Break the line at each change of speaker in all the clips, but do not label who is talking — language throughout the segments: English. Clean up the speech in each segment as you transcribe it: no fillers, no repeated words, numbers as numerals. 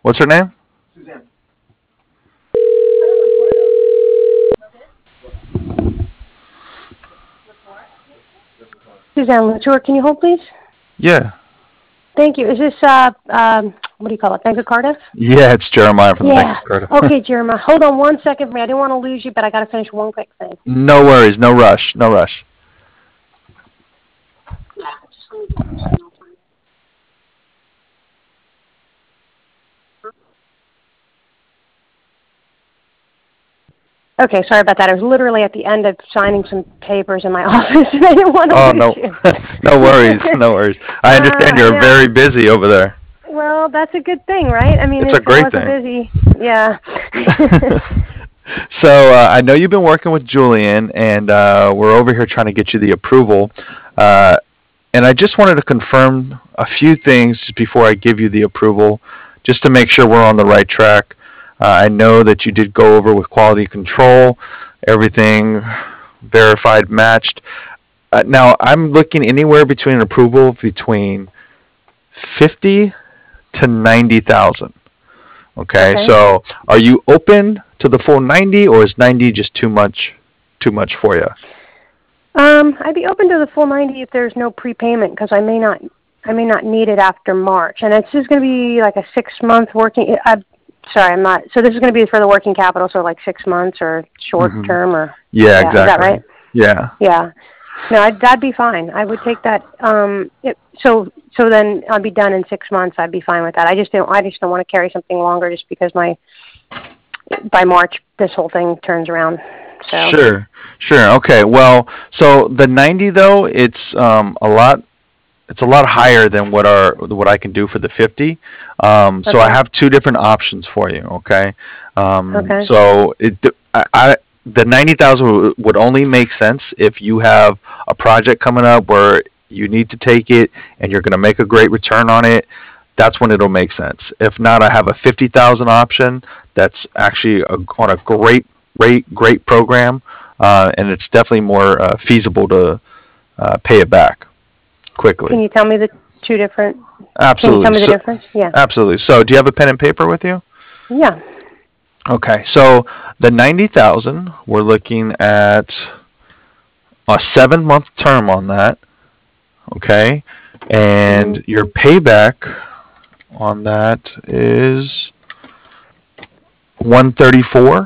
What's her name?
Suzanne Latour, can you hold, please?
Yeah.
Thank you. Is this, what do you call it, Bank of Cardiff?
Yeah, it's Jeremiah from the Bank of Cardiff.
Okay, Jeremiah. Hold on 1 second for me. I didn't want to lose you, but I got to finish one quick thing.
No worries. No rush. No rush.
Okay, sorry about that. I was literally at the end of signing some papers in my office, and I didn't want to lose you.
No worries. No worries. I understand you're very busy over there.
Well, that's a good thing, right? I mean,
it's a great
thing. Busy. Yeah.
So I know you've been working with Julian, and we're over here trying to get you the approval. And I just wanted to confirm a few things before I give you the approval, just to make sure we're on the right track. I know that you did go over with quality control, everything verified, matched. Now, I'm looking anywhere between an approval between 50 to 90,000. Okay, so are you open to the full 90, or is 90 just too much for you?
I'd be open to the full 90 if there's no prepayment, because I may not need it after March, and it's just going to be like a 6-month working. I'm not. So this is going to be for the working capital, so like 6 months or short term, or
exactly. Is
that right?
Yeah.
Yeah. No, that'd be fine. I would take that. So then I'll be done in 6 months. I'd be fine with that. I just don't want to carry something longer, just because by March this whole thing turns around. So.
Sure. Okay. Well, so the 90 though, it's a lot higher than what I can do for the 50. So I have two different options for you. Okay. So the 90,000 would only make sense if you have a project coming up where you need to take it and you're going to make a great return on it. That's when it'll make sense. If not, I have a 50,000 option that's actually on a great program, and it's definitely more feasible to pay it back quickly.
Can you tell me the two different?
Absolutely.
Can you tell me the difference? Yeah.
Absolutely. So, do you have a pen and paper with you?
Yeah.
Okay. So the 90,000, we're looking at a 7-month term on that. Okay, and your payback on that is 134.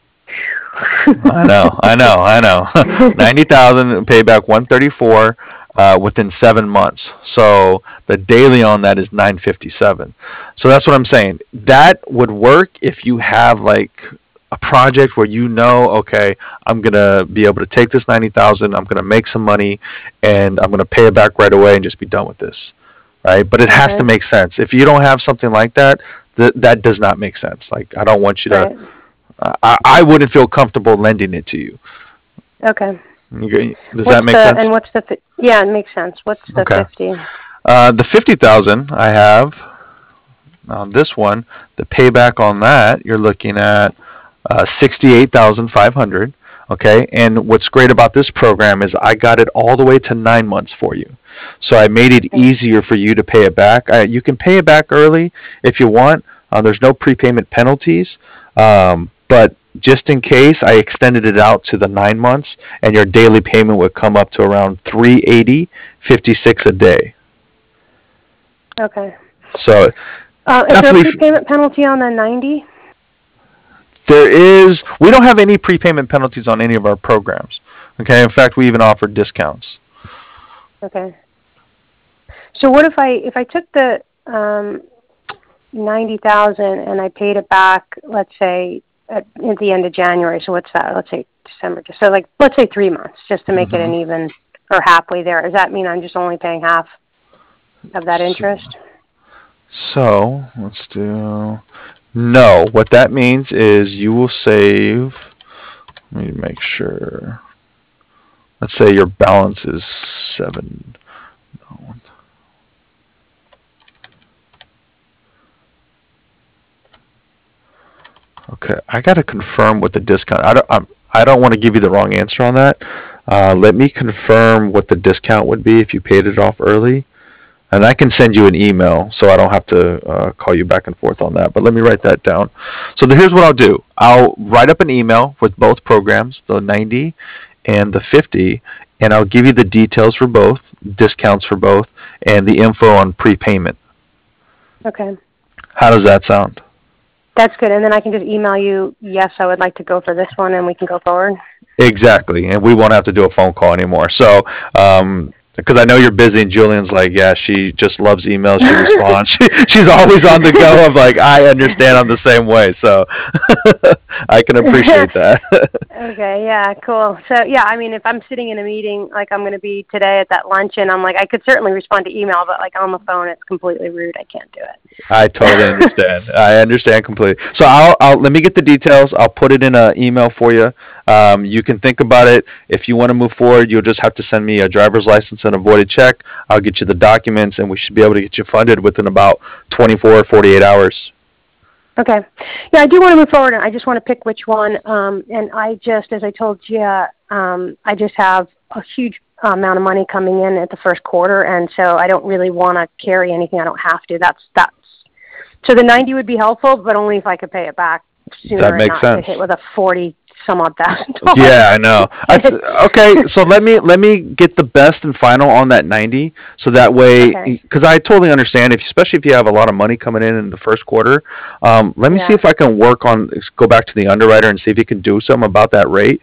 I know. 90,000 payback, 134 within 7 months. So the daily on that is 957. So that's what I'm saying. That would work if you have like a project where okay, I'm gonna be able to take this 90,000, I'm gonna make some money, and I'm gonna pay it back right away and just be done with this, right? But it has to make sense. If you don't have something like that, that does not make sense. Like I don't want you to. I wouldn't feel comfortable lending it to you.
Okay.
Does that make sense?
And what's the? Yeah, it makes sense. What's the 50?
The 50,000 I have on this one. The payback on that, you're looking at 68,500. Okay, and what's great about this program is I got it all the way to 9 months for you. So I made it easier for you to pay it back. You can pay it back early if you want. There's no prepayment penalties, but just in case, I extended it out to the 9 months, and your daily payment would come up to around $380.56 a day.
Okay.
So
is there a prepayment penalty on the 90?
There is. We don't have any prepayment penalties on any of our programs. Okay. In fact, we even offer discounts.
Okay. So what if I took the 90,000 and I paid it back, let's say at the end of January? So what's that? Let's say December. So let's say 3 months, just to make it an even, or halfway there. Does that mean I'm just only paying half of that interest?
So let's do. No, what that means is you will save. Let me make sure. Let's say your balance is 7. No. Okay, I got to confirm what the discount. I don't want to give you the wrong answer on that. Let me confirm what the discount would be if you paid it off early. And I can send you an email so I don't have to call you back and forth on that. But let me write that down. So here's what I'll do. I'll write up an email with both programs, the 90 and the 50, and I'll give you the details for both, discounts for both, and the info on prepayment.
Okay.
How does that sound?
That's good. And then I can just email you, yes, I would like to go for this one, and we can go forward.
Exactly, and we won't have to do a phone call anymore. So, because I know you're busy, and Julian's like, yeah, she just loves emails. She responds. She's always on the go. I'm like, I understand. I'm the same way. So, I can appreciate that.
Okay, yeah, cool. So, yeah, I mean, if I'm sitting in a meeting like I'm going to be today at that luncheon, I'm like, I could certainly respond to email, but like on the phone, it's completely rude. I can't do it.
I totally understand. I understand completely. So I'll let me get the details. I'll put it in an email for you. You can think about it. If you want to move forward, you'll just have to send me a driver's license and a voided check. I'll get you the documents, and we should be able to get you funded within about 24 or 48 hours.
Okay. Yeah, I do want to move forward, and I just want to pick which one. And I just, as I told you, I just have a huge amount of money coming in at the first quarter, and so I don't really want to carry anything I don't have to. That's so the 90 would be helpful, but only if I could pay it back sooner.
That makes
and not
sense.
Get hit with a 40 some odd $1,000.
Yeah, I know. Okay, so let me get the best and final on that 90, so that way,
Okay.
because I totally understand, if especially if you have a lot of money coming in the first quarter. Let me see
Yeah.
if I can go back to the underwriter and see if he can do something about that rate.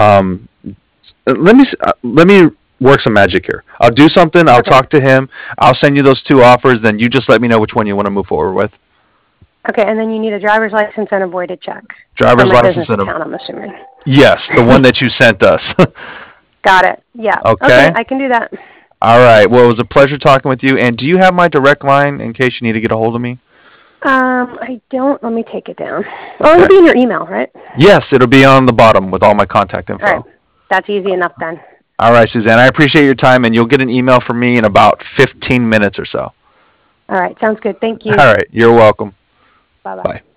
Let me work some magic here. I'll do something. I'll
Okay.
talk to him. I'll send you those two offers. Then you just let me know which one you want to move forward with.
Okay, and then you need a driver's license and a voided check.
Driver's
From my
license
business
and a
account, I'm assuming.
yes, the one that you sent us.
Got it. Yeah.
Okay.
I can do that.
All right. Well, it was a pleasure talking with you. And do you have my direct line in case you need to get a hold of me?
I don't. Let me take it down. Oh, it'll be in your email, right?
Yes, it'll be on the bottom with all my contact info.
All right. That's easy enough then.
All right, Suzanne. I appreciate your time, and you'll get an email from me in about 15 minutes or so.
All right. Sounds good. Thank you.
All right. You're welcome.
Bye-bye.
Bye.